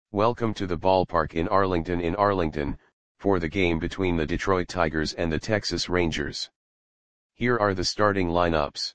Welcome to the ballpark in Arlington, for the game between the Detroit Tigers and the Texas Rangers. Here are the starting lineups.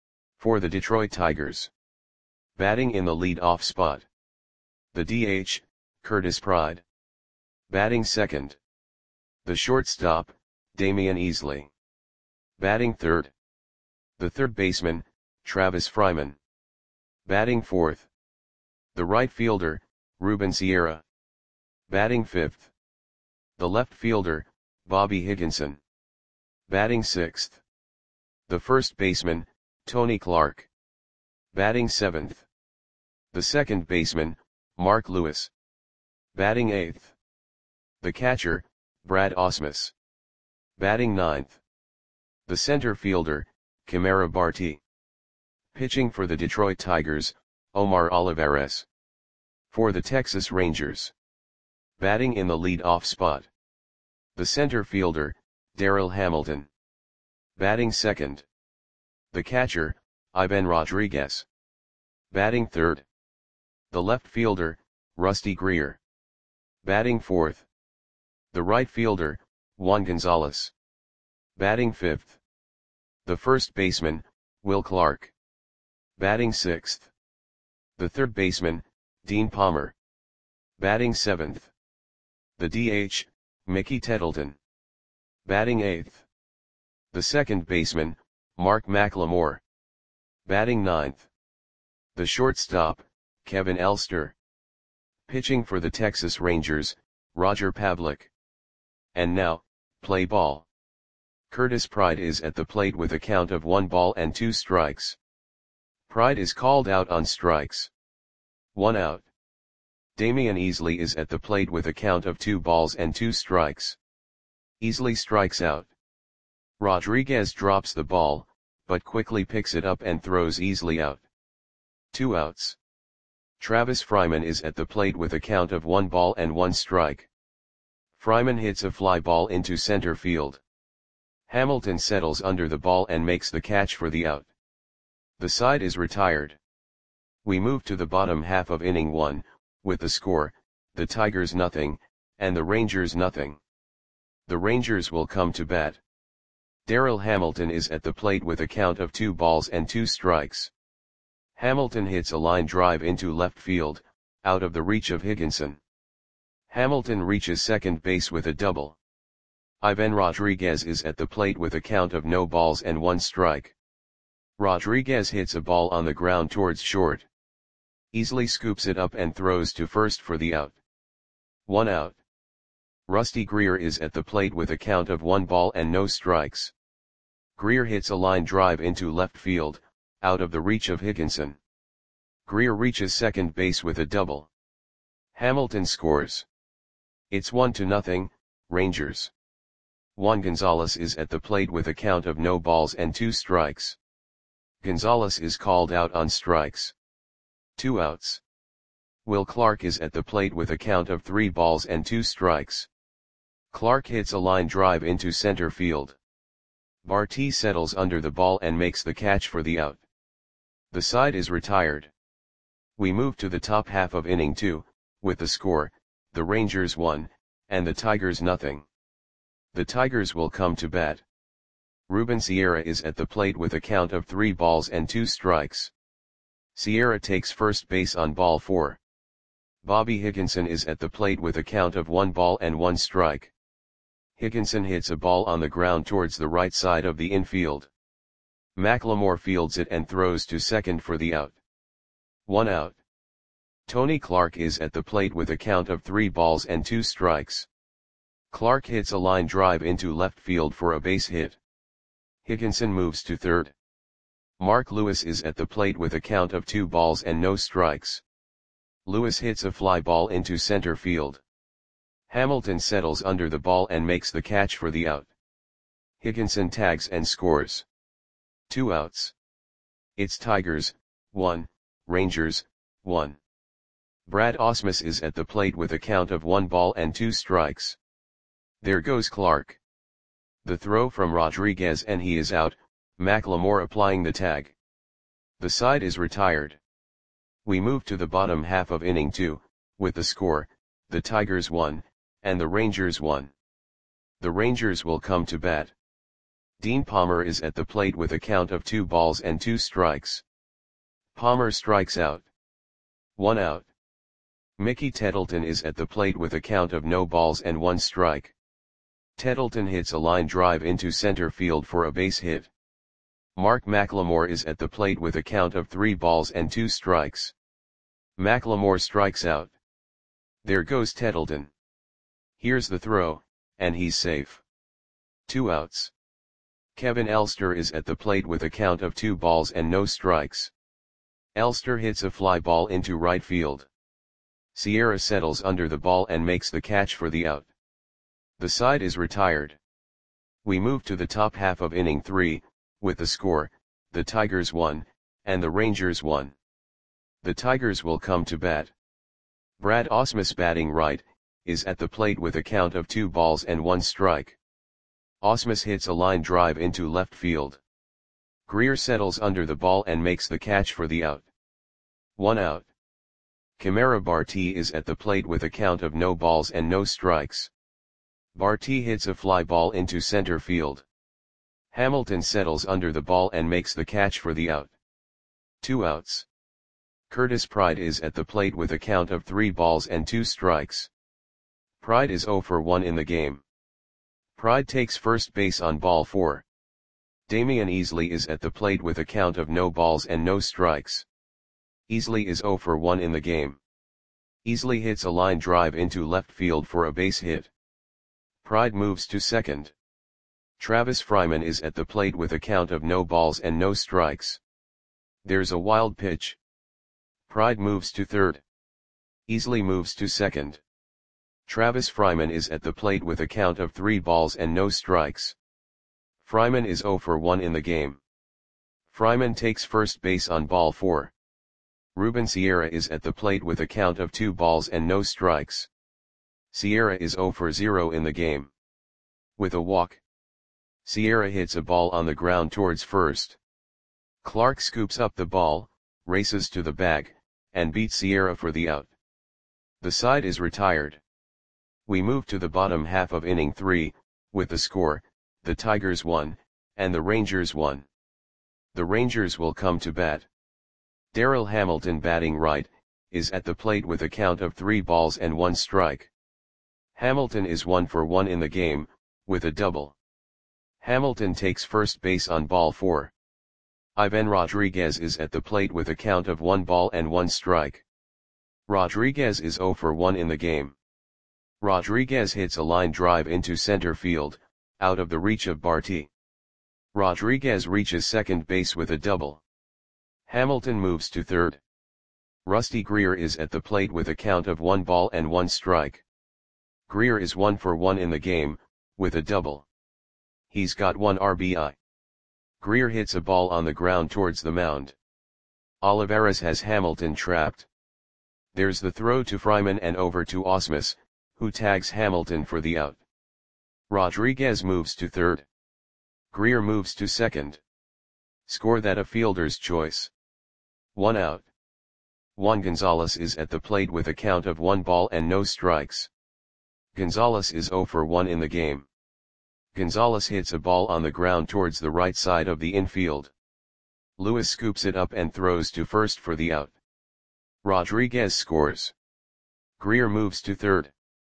For the Detroit Tigers. Batting in the lead-off spot. The DH, Curtis Pride. Batting second. The shortstop, Damian Easley. Batting third. The third baseman, Travis Fryman. Batting fourth. The right fielder, Ruben Sierra. Batting fifth. The left fielder, Bobby Higginson. Batting sixth. The first baseman, Tony Clark. Batting seventh. The second baseman, Mark Lewis. Batting eighth. The catcher, Brad Ausmus. Batting ninth. The center fielder, Kamara Barti. Pitching for the Detroit Tigers, Omar Olivares. For the Texas Rangers. Batting in the lead-off spot. The center fielder, Darryl Hamilton. Batting second. The catcher, Ivan Rodriguez. Batting third. The left fielder, Rusty Greer. Batting fourth. The right fielder, Juan Gonzalez. Batting fifth. The first baseman, Will Clark. Batting sixth. The third baseman, Dean Palmer. Batting seventh. The DH, Mickey Tettleton. Batting eighth. The second baseman, Mark McLemore. Batting ninth. The shortstop, Kevin Elster. Pitching for the Texas Rangers, Roger Pavlik. And now, play ball. Curtis Pride is at the plate with a count of 1 ball and 2 strikes. Pride is called out on strikes. 1 out. Damian Easley is at the plate with a count of 2 balls and 2 strikes. Easley strikes out. Rodriguez drops the ball, but quickly picks it up and throws Easley out. 2 outs. Travis Fryman is at the plate with a count of 1 ball and 1 strike. Fryman hits a fly ball into center field. Hamilton settles under the ball and makes the catch for the out. The side is retired. We move to the bottom half of inning 1, with the score, the Tigers nothing, and the Rangers nothing. The Rangers will come to bat. Darryl Hamilton is at the plate with a count of 2 balls and 2 strikes. Hamilton hits a line drive into left field, out of the reach of Higginson. Hamilton reaches second base with a double. Ivan Rodriguez is at the plate with a count of no balls and 1 strike. Rodriguez hits a ball on the ground towards short. Easley scoops it up and throws to first for the out. 1 out. Rusty Greer is at the plate with a count of 1 ball and no strikes. Greer hits a line drive into left field, out of the reach of Higginson. Greer reaches second base with a double. Hamilton scores. It's 1-0, Rangers. Juan Gonzalez is at the plate with a count of no balls and 2 strikes. Gonzalez is called out on strikes. 2 outs. Will Clark is at the plate with a count of 3 balls and 2 strikes. Clark hits a line drive into center field. Barti settles under the ball and makes the catch for the out. The side is retired. We move to the top half of inning 2, with the score, the Rangers 1, and the Tigers nothing. The Tigers will come to bat. Ruben Sierra is at the plate with a count of 3 balls and 2 strikes. Sierra takes first base on ball 4. Bobby Higginson is at the plate with a count of 1 ball and 1 strike. Higginson hits a ball on the ground towards the right side of the infield. McLemore fields it and throws to second for the out. 1 out. Tony Clark is at the plate with a count of 3 balls and 2 strikes. Clark hits a line drive into left field for a base hit. Higginson moves to third. Mark Lewis is at the plate with a count of 2 balls and no strikes. Lewis hits a fly ball into center field. Hamilton settles under the ball and makes the catch for the out. Higginson tags and scores. 2 outs. It's Tigers, 1, Rangers, 1. Brad Ausmus is at the plate with a count of 1 ball and 2 strikes. There goes Clark. The throw from Rodriguez and he is out, McLemore applying the tag. The side is retired. We move to the bottom half of inning 2, with the score, the Tigers won, and the Rangers won. The Rangers will come to bat. Dean Palmer is at the plate with a count of 2 balls and 2 strikes. Palmer strikes out. 1 out. Mickey Tettleton is at the plate with a count of no balls and 1 strike. Tettleton hits a line drive into center field for a base hit. Mark McLemore is at the plate with a count of 3 balls and 2 strikes. McLemore strikes out. There goes Tettleton. Here's the throw, and he's safe. 2 outs. Kevin Elster is at the plate with a count of 2 balls and no strikes. Elster hits a fly ball into right field. Sierra settles under the ball and makes the catch for the out. The side is retired. We move to the top half of inning 3, with the score, the Tigers won, and the Rangers won. The Tigers will come to bat. Brad Ausmus, batting right, is at the plate with a count of 2 balls and 1 strike. Ausmus hits a line drive into left field. Greer settles under the ball and makes the catch for the out. 1 out. Kamara Barti is at the plate with a count of no balls and no strikes. Barti hits a fly ball into center field. Hamilton settles under the ball and makes the catch for the out. 2 outs. Curtis Pride is at the plate with a count of 3 balls and 2 strikes. Pride is 0 for 1 in the game. Pride takes first base on ball 4. Damian Easley is at the plate with a count of no balls and no strikes. Easley is 0 for 1 in the game. Easley hits a line drive into left field for a base hit. Pride moves to second. Travis Fryman is at the plate with a count of no balls and no strikes. There's a wild pitch. Pride moves to third. Easley moves to second. Travis Fryman is at the plate with a count of 3 balls and no strikes. Fryman is 0 for 1 in the game. Fryman takes first base on ball 4. Ruben Sierra is at the plate with a count of 2 balls and no strikes. Sierra is 0 for 0 in the game. With a walk, Sierra hits a ball on the ground towards first. Clark scoops up the ball, races to the bag, and beats Sierra for the out. The side is retired. We move to the bottom half of inning 3, with the score, the Tigers won, and the Rangers won. The Rangers will come to bat. Darryl Hamilton, batting right, is at the plate with a count of 3 balls and 1 strike. Hamilton is 1 for 1 in the game, with a double. Hamilton takes first base on ball 4. Ivan Rodriguez is at the plate with a count of 1 ball and 1 strike. Rodriguez is 0 for 1 in the game. Rodriguez hits a line drive into center field, out of the reach of Barti. Rodriguez reaches second base with a double. Hamilton moves to third. Rusty Greer is at the plate with a count of 1 ball and 1 strike. Greer is 1 for 1 in the game, with a double. He's got 1 RBI. Greer hits a ball on the ground towards the mound. Olivares has Hamilton trapped. There's the throw to Fryman and over to Ausmus, who tags Hamilton for the out. Rodriguez moves to third. Greer moves to second. Score that a fielder's choice. 1 out. Juan Gonzalez is at the plate with a count of 1 ball and no strikes. Gonzalez is 0 for 1 in the game. Gonzalez hits a ball on the ground towards the right side of the infield. Lewis scoops it up and throws to first for the out. Rodriguez scores. Greer moves to third.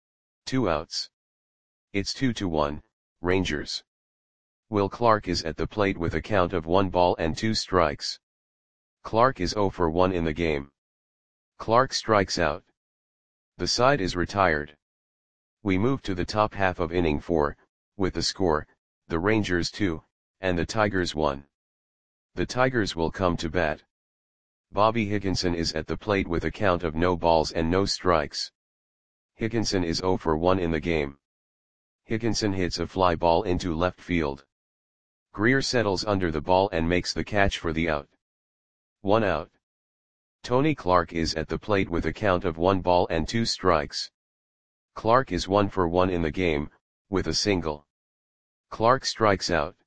2 outs. It's 2-1, Rangers. Will Clark is at the plate with a count of 1 ball and 2 strikes. Clark is 0 for 1 in the game. Clark strikes out. The side is retired. We move to the top half of inning 4, with the score, the Rangers 2, and the Tigers 1. The Tigers will come to bat. Bobby Higginson is at the plate with a count of no balls and no strikes. Higginson is 0 for 1 in the game. Higginson hits a fly ball into left field. Greer settles under the ball and makes the catch for the out. 1 out. Tony Clark is at the plate with a count of 1 ball and 2 strikes. Clark is 1 for 1 in the game, with a single. Clark strikes out.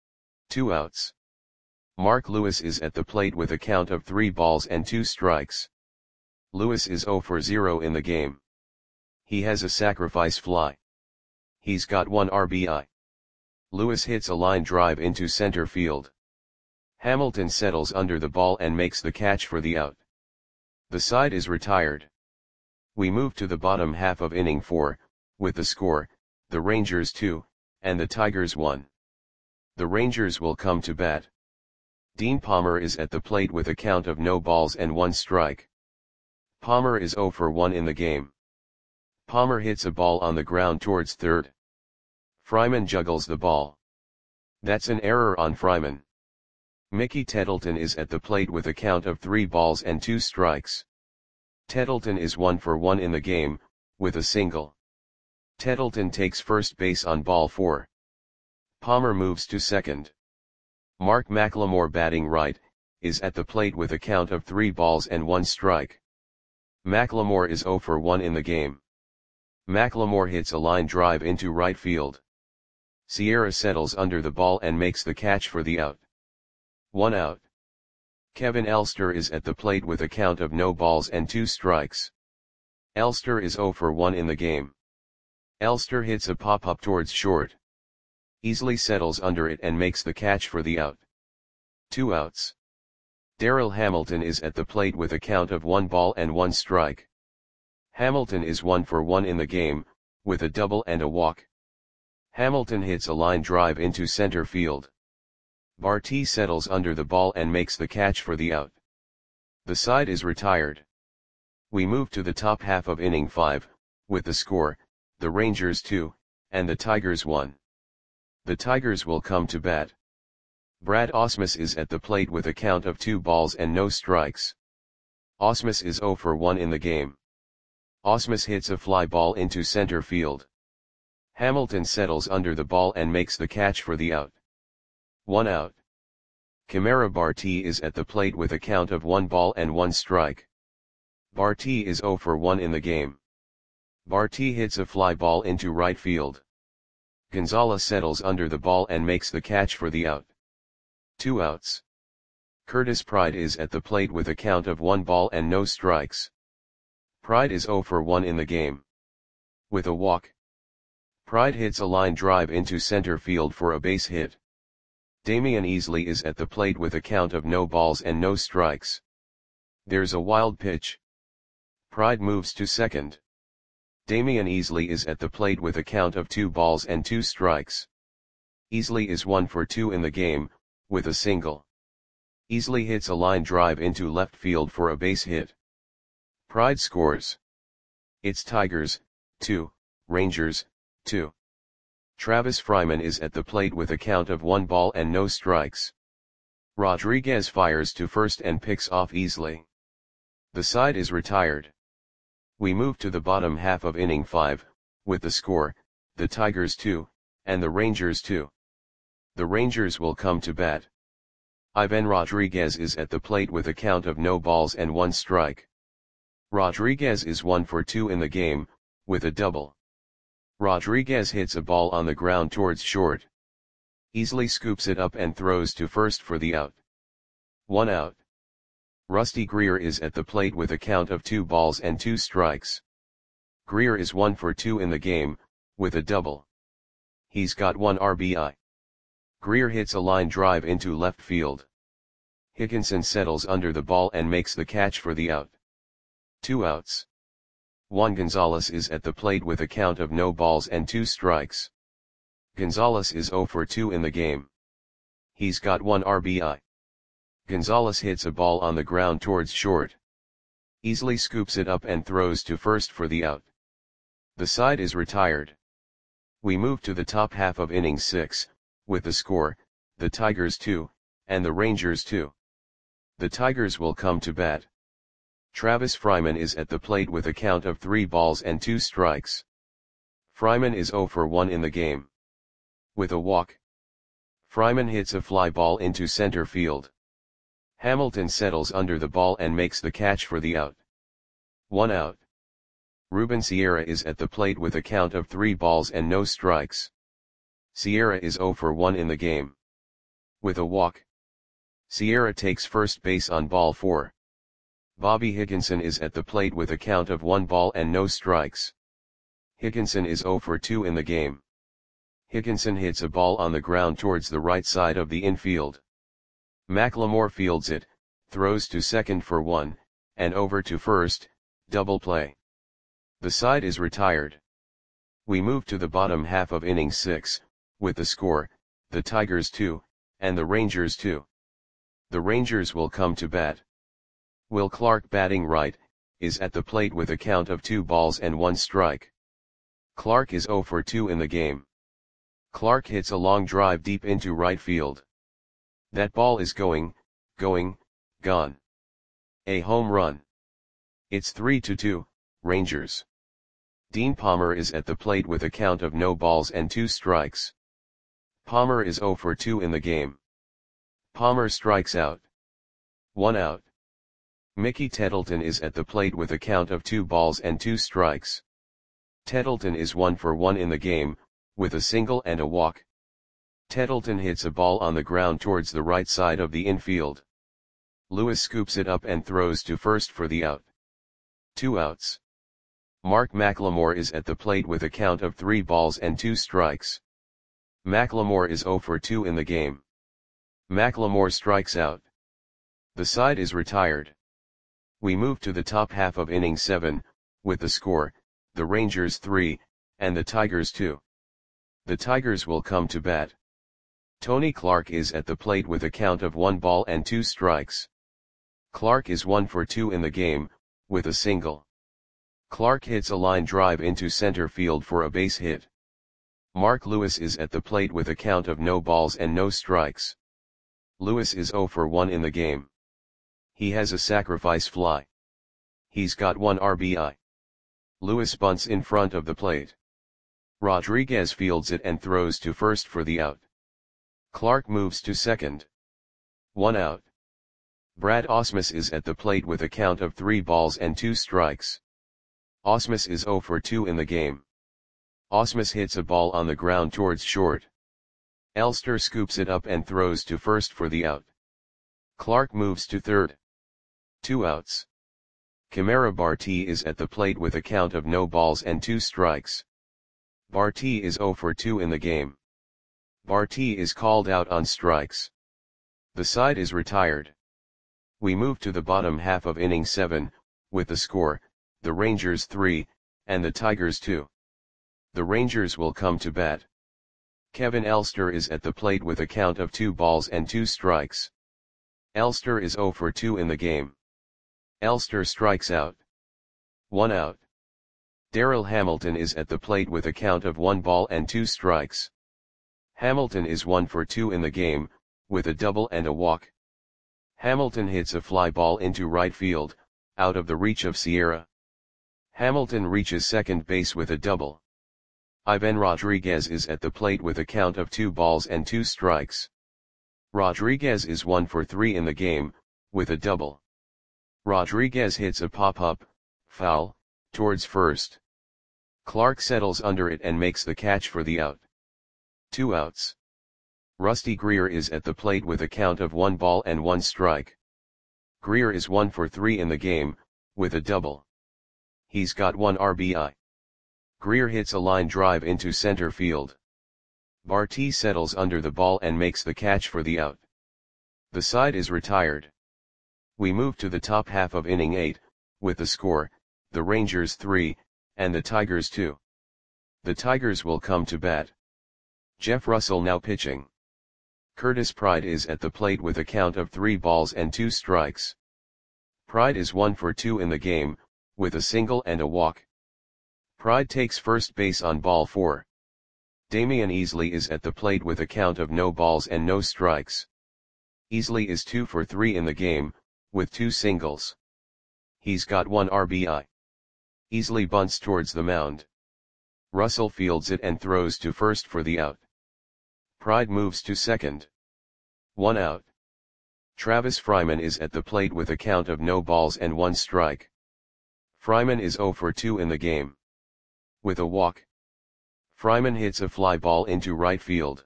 2 outs. Mark Lewis is at the plate with a count of 3 balls and 2 strikes. Lewis is 0 for 0 in the game. He has a sacrifice fly. He's got 1 RBI. Lewis hits a line drive into center field. Hamilton settles under the ball and makes the catch for the out. The side is retired. We move to the bottom half of inning 4, with the score, the Rangers 2, and the Tigers 1. The Rangers will come to bat. Dean Palmer is at the plate with a count of no balls and 1 strike. Palmer is 0 for 1 in the game. Palmer hits a ball on the ground towards third. Fryman juggles the ball. That's an error on Fryman. Mickey Tettleton is at the plate with a count of 3 balls and 2 strikes. Tettleton is 1 for 1 in the game, with a single. Tettleton takes first base on ball 4. Palmer moves to second. Mark McLemore, batting right, is at the plate with a count of 3 balls and 1 strike. McLemore is 0 for 1 in the game. McLemore hits a line drive into right field. Sierra settles under the ball and makes the catch for the out. 1 out. Kevin Elster is at the plate with a count of no balls and 2 strikes. Elster is 0 for 1 in the game. Elster hits a pop-up towards short. Easily settles under it and makes the catch for the out. 2 outs. Darryl Hamilton is at the plate with a count of 1 ball and 1 strike. Hamilton is 1 for 1 in the game, with a double and a walk. Hamilton hits a line drive into center field. Barty settles under the ball and makes the catch for the out. The side is retired. We move to the top half of inning 5, with the score, the Rangers 2, and the Tigers 1. The Tigers will come to bat. Brad Ausmus is at the plate with a count of 2 balls and no strikes. Ausmus is 0 for 1 in the game. Ausmus hits a fly ball into center field. Hamilton settles under the ball and makes the catch for the out. 1 out. Kamara Barty is at the plate with a count of 1 ball and 1 strike. Barty is 0 for 1 in the game. Barty hits a fly ball into right field. Gonzalez settles under the ball and makes the catch for the out. 2 outs. Curtis Pride is at the plate with a count of 1 ball and no strikes. Pride is 0 for 1 in the game. With a walk. Pride hits a line drive into center field for a base hit. Damian Easley is at the plate with a count of no balls and no strikes. There's a wild pitch. Pride moves to second. Damian Easley is at the plate with a count of 2 balls and 2 strikes. Easley is 1 for 2 in the game, with a single. Easley hits a line drive into left field for a base hit. Pride scores. It's Tigers, 2, Rangers, 2. Travis Fryman is at the plate with a count of 1 ball and no strikes. Rodriguez fires to first and picks off Easley. The side is retired. We move to the bottom half of inning 5, with the score, the Tigers 2, and the Rangers 2. The Rangers will come to bat. Ivan Rodriguez is at the plate with a count of no balls and 1 strike. Rodriguez is 1 for 2 in the game, with a double. Rodriguez hits a ball on the ground towards short. Easley scoops it up and throws to first for the out. 1 out. Rusty Greer is at the plate with a count of 2 balls and 2 strikes. Greer is 1 for 2 in the game, with a double. He's got 1 RBI. Greer hits a line drive into left field. Hickinson settles under the ball and makes the catch for the out. 2 outs. Juan Gonzalez is at the plate with a count of no balls and 2 strikes. Gonzalez is 0 for 2 in the game. He's got 1 RBI. Gonzalez hits a ball on the ground towards short. Easley scoops it up and throws to first for the out. The side is retired. We move to the top half of inning 6, with the score, the Tigers 2, and the Rangers 2. The Tigers will come to bat. Travis Fryman is at the plate with a count of 3 balls and 2 strikes. Fryman is 0 for 1 in the game. With a walk. Fryman hits a fly ball into center field. Hamilton settles under the ball and makes the catch for the out. 1 out. Ruben Sierra is at the plate with a count of 3 balls and no strikes. Sierra is 0 for 1 in the game. With a walk. Sierra takes first base on ball 4. Bobby Higginson is at the plate with a count of 1 ball and no strikes. Higginson is 0 for 2 in the game. Higginson hits a ball on the ground towards the right side of the infield. McLemore fields it, throws to second for 1, and over to first, double play. The side is retired. We move to the bottom half of inning 6, with the score, the Tigers 2, and the Rangers 2. The Rangers will come to bat. Will Clark, batting right, is at the plate with a count of 2 balls and 1 strike. Clark is 0 for 2 in the game. Clark hits a long drive deep into right field. That ball is gone. A home run. It's 3-2, Rangers. Dean Palmer is at the plate with a count of no balls and 2 strikes. Palmer is 0 for 2 in the game. Palmer strikes out. 1 out. Mickey Tettleton is at the plate with a count of 2 balls and 2 strikes. Tettleton is 1 for 1 in the game, with a single and a walk. Tettleton hits a ball on the ground towards the right side of the infield. Lewis scoops it up and throws to first for the out. 2 outs. Mark McLemore is at the plate with a count of 3 balls and 2 strikes. McLemore is 0 for 2 in the game. McLemore strikes out. The side is retired. We move to the top half of inning 7, with the score, the Rangers 3, and the Tigers 2. The Tigers will come to bat. Tony Clark is at the plate with a count of 1 ball and 2 strikes. Clark is 1 for 2 in the game, with a single. Clark hits a line drive into center field for a base hit. Mark Lewis is at the plate with a count of no balls and no strikes. Lewis is 0 for 1 in the game. He has a sacrifice fly. He's got 1 RBI. Lewis bunts in front of the plate. Rodriguez fields it and throws to first for the out. Clark moves to second. 1 out. Brad Ausmus is at the plate with a count of 3 balls and 2 strikes. Ausmus is 0 for 2 in the game. Ausmus hits a ball on the ground towards short. Elster scoops it up and throws to first for the out. Clark moves to third. 2 outs. Camara Barti is at the plate with a count of no balls and 2 strikes. Barti is 0 for 2 in the game. Barti is called out on strikes. The side is retired. We move to the bottom half of inning 7, with the score, the Rangers 3, and the Tigers 2. The Rangers will come to bat. Kevin Elster is at the plate with a count of 2 balls and 2 strikes. Elster is 0 for 2 in the game. Elster strikes out. 1 out. Darrell Hamilton is at the plate with a count of 1 ball and 2 strikes. Hamilton is 1 for 2 in the game, with a double and a walk. Hamilton hits a fly ball into right field, out of the reach of Sierra. Hamilton reaches second base with a double. Ivan Rodriguez is at the plate with a count of 2 balls and 2 strikes. Rodriguez is 1 for 3 in the game, with a double. Rodriguez hits a pop-up, foul, towards first. Clark settles under it and makes the catch for the out. 2 outs. Rusty Greer is at the plate with a count of 1 ball and 1 strike. Greer is 1 for 3 in the game, with a double. He's got 1 RBI. Greer hits a line drive into center field. Barti settles under the ball and makes the catch for the out. The side is retired. We move to the top half of inning 8, with the score, the Rangers 3, and the Tigers 2. The Tigers will come to bat. Jeff Russell now pitching. Curtis Pride is at the plate with a count of 3 balls and 2 strikes. Pride is 1 for 2 in the game, with a single and a walk. Pride takes first base on ball 4. Damian Easley is at the plate with a count of no balls and no strikes. Easley is 2 for 3 in the game, with 2 singles. He's got 1 RBI. Easley bunts towards the mound. Russell fields it and throws to first for the out. Pride moves to second. 1 out. Travis Fryman is at the plate with a count of no balls and 1 strike. Fryman is 0 for 2 in the game. With a walk. Fryman hits a fly ball into right field.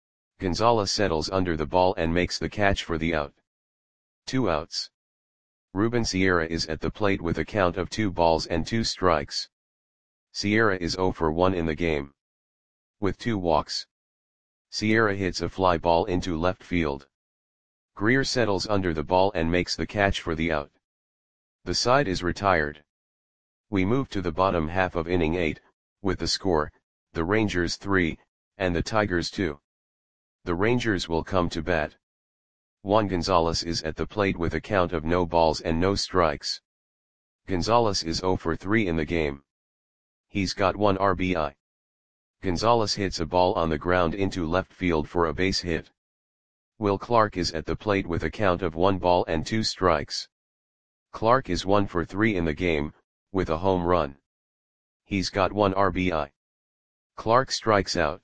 Gonzalez settles under the ball and makes the catch for the out. 2 outs. Ruben Sierra is at the plate with a count of 2 balls and 2 strikes. Sierra is 0 for 1 in the game. With 2 walks. Sierra hits a fly ball into left field. Greer settles under the ball and makes the catch for the out. The side is retired. We move to the bottom half of inning 8, with the score, the Rangers 3, and the Tigers 2. The Rangers will come to bat. Juan Gonzalez is at the plate with a count of no balls and no strikes. Gonzalez is 0 for 3 in the game. He's got 1 RBI. Gonzalez hits a ball on the ground into left field for a base hit. Will Clark is at the plate with a count of 1 ball and 2 strikes. Clark is 1 for 3 in the game, with a home run. He's got 1 RBI. Clark strikes out.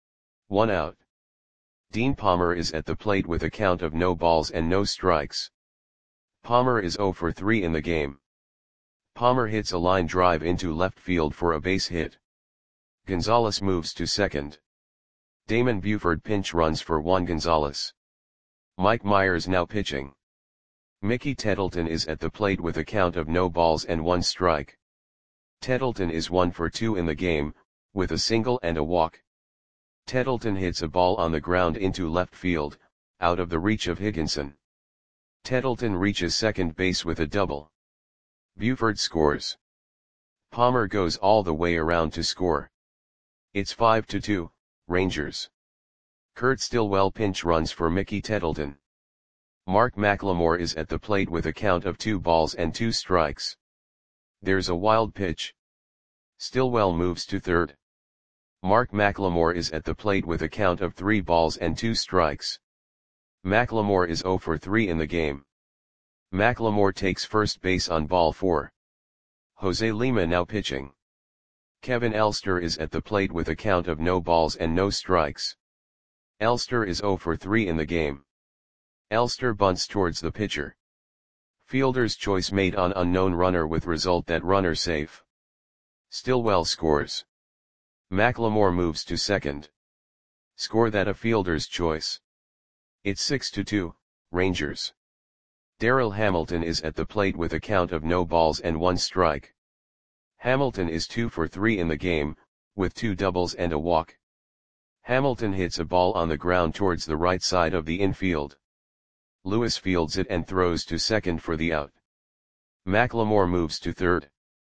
1 out. Dean Palmer is at the plate with a count of no balls and no strikes. Palmer is 0 for 3 in the game. Palmer hits a line drive into left field for a base hit. Gonzalez moves to second. Damon Buford pinch runs for Juan Gonzalez. Mike Myers now pitching. Mickey Tettleton is at the plate with a count of no balls and 1 strike. Tettleton is 1 for 2 in the game, with a single and a walk. Tettleton hits a ball on the ground into left field, out of the reach of Higginson. Tettleton reaches second base with a double. Buford scores. Palmer goes all the way around to score. It's 5-2, Rangers. Kurt Stillwell pinch runs for Mickey Tettleton. Mark McLemore is at the plate with a count of 2 balls and 2 strikes. There's a wild pitch. Stillwell moves to third. Mark McLemore is at the plate with a count of 3 balls and 2 strikes. McLemore is 0 for 3 in the game. McLemore takes first base on ball 4. Jose Lima now pitching. Kevin Elster is at the plate with a count of no balls and no strikes. Elster is 0 for 3 in the game. Elster bunts towards the pitcher. Fielder's choice made on unknown runner with result that runner safe. Stillwell scores. McLemore moves to second. Score that a fielder's choice. It's 6-2, Rangers. Darryl Hamilton is at the plate with a count of no balls and 1 strike. Hamilton is 2 for 3 in the game, with 2 doubles and a walk. Hamilton hits a ball on the ground towards the right side of the infield. Lewis fields it and throws to second for the out. McLemore moves to third.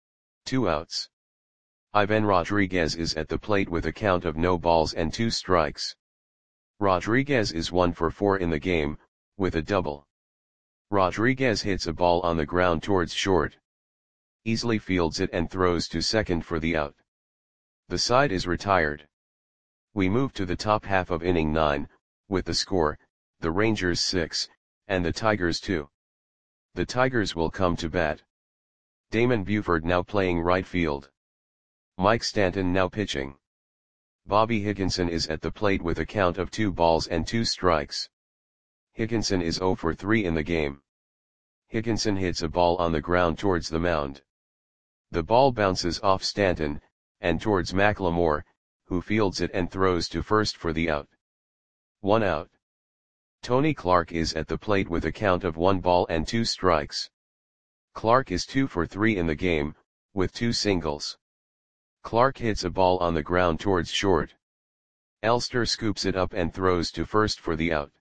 2 outs. Ivan Rodriguez is at the plate with a count of no balls and 2 strikes. Rodriguez is 1 for 4 in the game, with a double. Rodriguez hits a ball on the ground towards short. Easily fields it and throws to second for the out. The side is retired. We move to the top half of inning 9, with the score, the Rangers 6, and the Tigers 2. The Tigers will come to bat. Damon Buford now playing right field. Mike Stanton now pitching. Bobby Higginson is at the plate with a count of 2 balls and 2 strikes. Higginson is 0 for 3 in the game. Higginson hits a ball on the ground towards the mound. The ball bounces off Stanton, and towards McLemore, who fields it and throws to first for the out. 1 out. Tony Clark is at the plate with a count of 1 ball and 2 strikes. Clark is 2 for 3 in the game, with 2 singles. Clark hits a ball on the ground towards short. Elster scoops it up and throws to first for the out.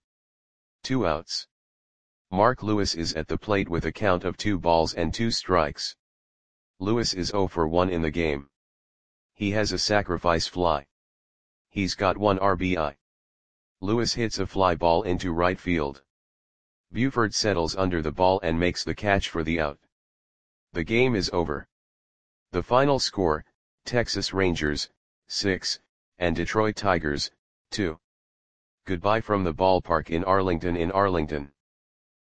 2 outs. Mark Lewis is at the plate with a count of 2 balls and 2 strikes. Lewis is 0 for 1 in the game. He has a sacrifice fly. He's got 1 RBI. Lewis hits a fly ball into right field. Buford settles under the ball and makes the catch for the out. The game is over. The final score, Texas Rangers, 6, and Detroit Tigers, 2. Goodbye from the ballpark in Arlington.